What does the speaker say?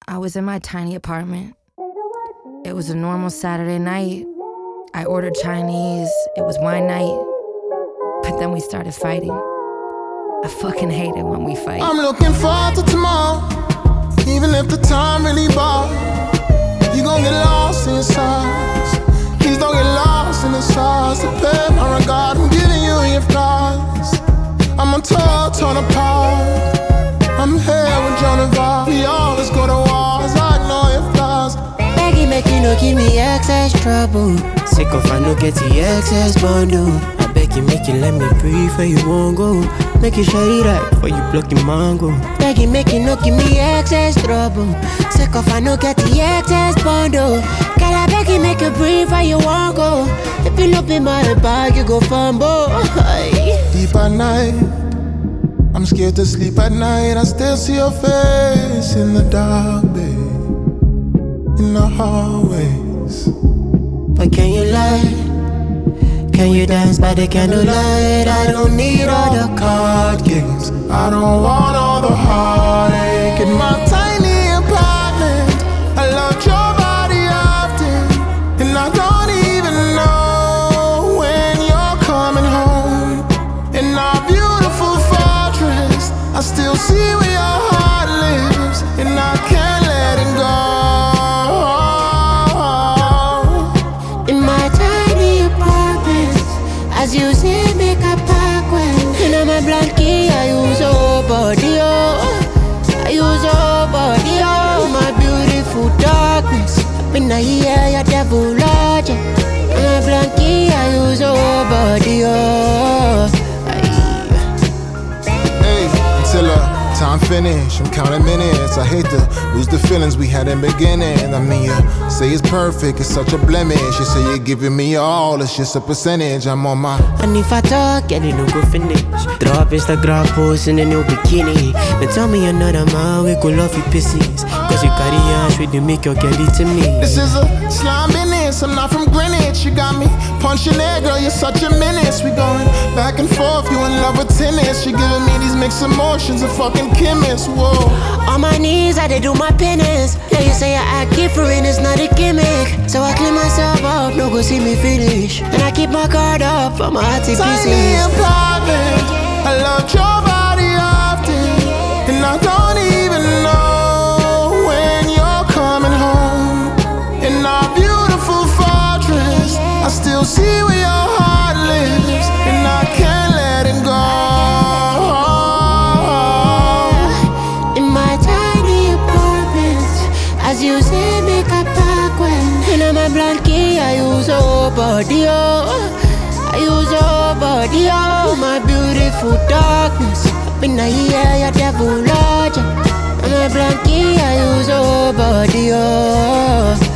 I was in my tiny apartment. It was a normal Saturday night. I ordered Chinese, it was wine night. But then we started fighting. I fucking hate it when we fight. I'm looking forward to tomorrow, even if the time really bought. You gon' get lost in your sighs. Please don't get lost in the sighs. To pay my regard, I'm giving you your flaws. I'm on tour, torn apart. I'm here with Joan of Arc. We always go to wars, I know your flaws. Maggie make you no give me excess trouble. Sick of I no get the excess bundle. I beg you make you let me breathe where you won't go. Make you shut it up before you block your mango. Maggie make you no give me excess trouble. Sick of I no get the excess bundle. Girl I beg you make you breathe where you won't go. If you look in my bag you go fumble. Deep at night, I'm scared to sleep at night. I still see your face in the dark, babe, in the hallways. But can you lie? Can you dance by the candlelight? I don't need all the card games. I don't want all the heartache in my tiny apartment. I loved your body often, and I don't even know when you're coming home. In our beautiful fortress, I still see where your heart lives, and I can't let it go. In my tiny apartment, as you say, make a pack when. And I'm a blankie, I use your body, oh. I use your body, oh. My beautiful darkness, up in the air, your devil lodge. I'm a blankie, I use your body, oh. Hey, until time finish, I'm counting minutes. I hate to lose the feelings we had in beginning. I mean, you say it's perfect, it's such a blemish. You say you're giving me all, it's just a percentage. I'm on my. And if I talk, yeah, they no go finish. Drop Instagram post in a new bikini. Then tell me another man, we go love you pisses. Cause you carry ash with you make your girl to me. This is a slime business, I'm not from Greenwich. You got me punching air, girl, you're such a menace. We going back and forth, you in love with tennis. You giving me these mixed emotions, a fucking chemist, whoa. On my knees, I did do my penance. Yeah, you say I act different, it's not a gimmick. So I clean myself up, no go see me finish. And I keep my guard up for my heart to pieces. Tiny apartment, I loved your body often, and I don't even know when you're coming home. In our beautiful fortress, I still see where your heart lives, and I can't let it go. In my tiny apartment, as you say, make a pack when. And I'm a blankie, I use your body, oh. I use your body, oh. My beautiful darkness, up in the air, your devil lodge. I'm a blankie, I use your body, oh.